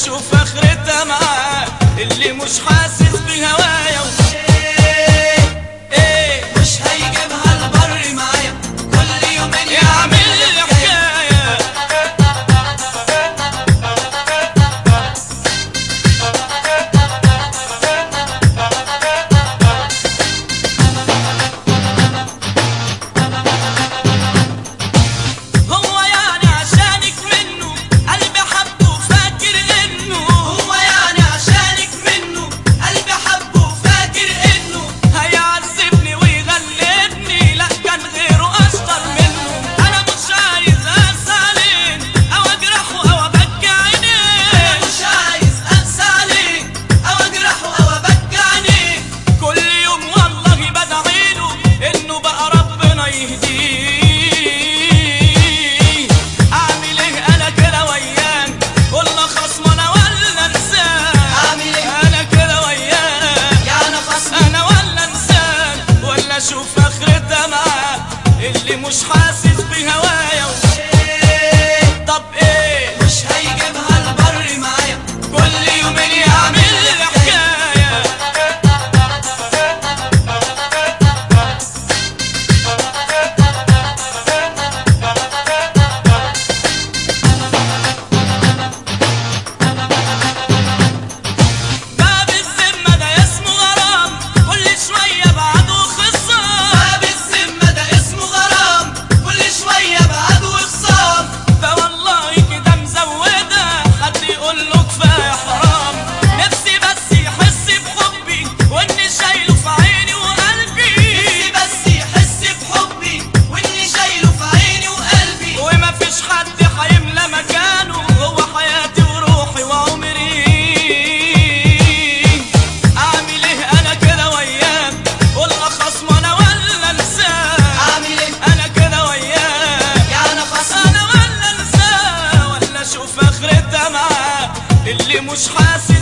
اشوف اخرتها معاه اللي مش حاسس بهوايا. مش هيجيبها البر معايا كل يومين يعمل لي حكايه. هو يعني عشانك منه قلبي حبه فاكر انه، هو يعني عشانك منه قلبي حبه فاكر انه هيعذبني ويغلبني، لا كان غيره اشطر منه. انا مش عايز اقسى عليه او اجرحه او ابكي عينيه، مش عايز اقسى عليك او اجرحه او ابكي عينيك. كل يوم والله بدعيله انه بقى ربنا يهديه. اعمل ايه انا كده وياك قلنا خصم انا ولا انسان؟ اعمل ايه انا كده وياك يا انا خصم انا ولا انسان؟ ولا اشوف اخرتها معاه اللي مش حاسس بهوايا. طب ايه مش هيجيبها البر معايا كل يومين يعمل لي حكايه. باب الذمه ده اسمه غرام، كل شويه بعده خصام. باب الذمة ده اسمه غرام كل شوية بعد وخصام. فوالله كده مزودة حد يقول له كفاية حرام. نفسي بس يحس بحبي واني شايله في عيني وقلبي، نفسي بس يحس بحبي واني شايله في عيني وقلبي. ومفيش حد هيملى مكانه، هو حياتي وروحي وعمري. اعمل ايه انا كده وياك قلنا خصم انا ولا انسان؟ اعمل ايه انا كده وياك يا انا خصم انا ولا انساه؟ ولا اشوف اخرتها معاه اللي مش حاسس